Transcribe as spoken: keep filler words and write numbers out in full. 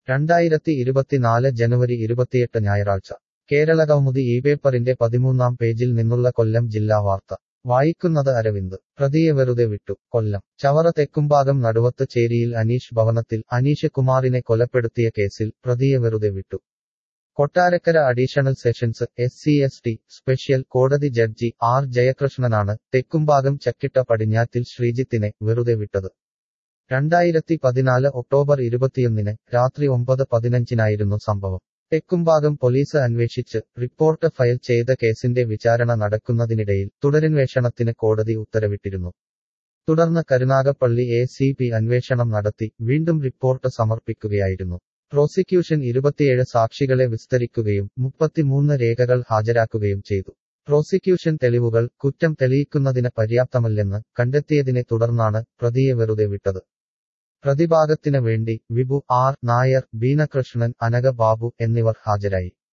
രണ്ടായിരത്തി ഇരുപത്തിനാല് ജനുവരി ഇരുപത്തിയെട്ട് ഞായറാഴ്ച കേരളകൗമുദി ഈ പേപ്പറിന്റെ പതിമൂന്നാം പേജിൽ നിന്നുള്ള കൊല്ലം ജില്ലാ വാർത്ത വായിക്കുന്നത് അരവിന്ദ് പ്രതിയെ വെറുതെ വിട്ടു കൊല്ലം ചവറ തെക്കുംഭാഗം നടുവത്ത് ചേരിയിൽ അനീഷ് ഭവനത്തിൽ അനീഷ് കുമാറിനെ കൊലപ്പെടുത്തിയ കേസിൽ പ്രതിയെ വെറുതെ വിട്ടു Kottarakkara additional sessions S C S T special കോടതി ജഡ്ജി ആർ ജയകൃഷ്ണനാണ് തെക്കുംഭാഗം ചക്കിട്ട പടിഞ്ഞാത്തിൽ ശ്രീജിത്തിനെ വെറുതെ വിട്ടത് രണ്ടായിരത്തി പതിനാല് ഒക്ടോബർ ഇരുപത്തിയൊന്നിന് രാത്രി ഒമ്പത് പതിനഞ്ചിനായിരുന്നു സംഭവം തെക്കുംഭാഗം പോലീസ് അന്വേഷിച്ച് റിപ്പോർട്ട് ഫയൽ ചെയ്ത കേസിന്റെ വിചാരണ നടക്കുന്നതിനിടയിൽ തുടരന്വേഷണത്തിന് കോടതി ഉത്തരവിട്ടിരുന്നു തുടർന്ന് കരുനാഗപ്പള്ളി എ സി പി അന്വേഷണം നടത്തി വീണ്ടും റിപ്പോർട്ട് സമർപ്പിക്കുകയായിരുന്നു പ്രോസിക്യൂഷൻ ഇരുപത്തിയേഴ് സാക്ഷികളെ വിസ്തരിക്കുകയും മുപ്പത്തിമൂന്ന് രേഖകൾ ഹാജരാക്കുകയും ചെയ്തു പ്രോസിക്യൂഷൻ തെളിവുകൾ കുറ്റം തെളിയിക്കുന്നതിന് പര്യാപ്തമല്ലെന്ന് കണ്ടെത്തിയതിനെ തുടർന്നാണ് പ്രതിയെ വെറുതെ വിട്ടത് പ്രതിഭാഗത്തിന് വേണ്ടി വിഭു ആർ നായർ ബീനകൃഷ്ണൻ അനഘ ബാബു എന്നിവർ ഹാജരായി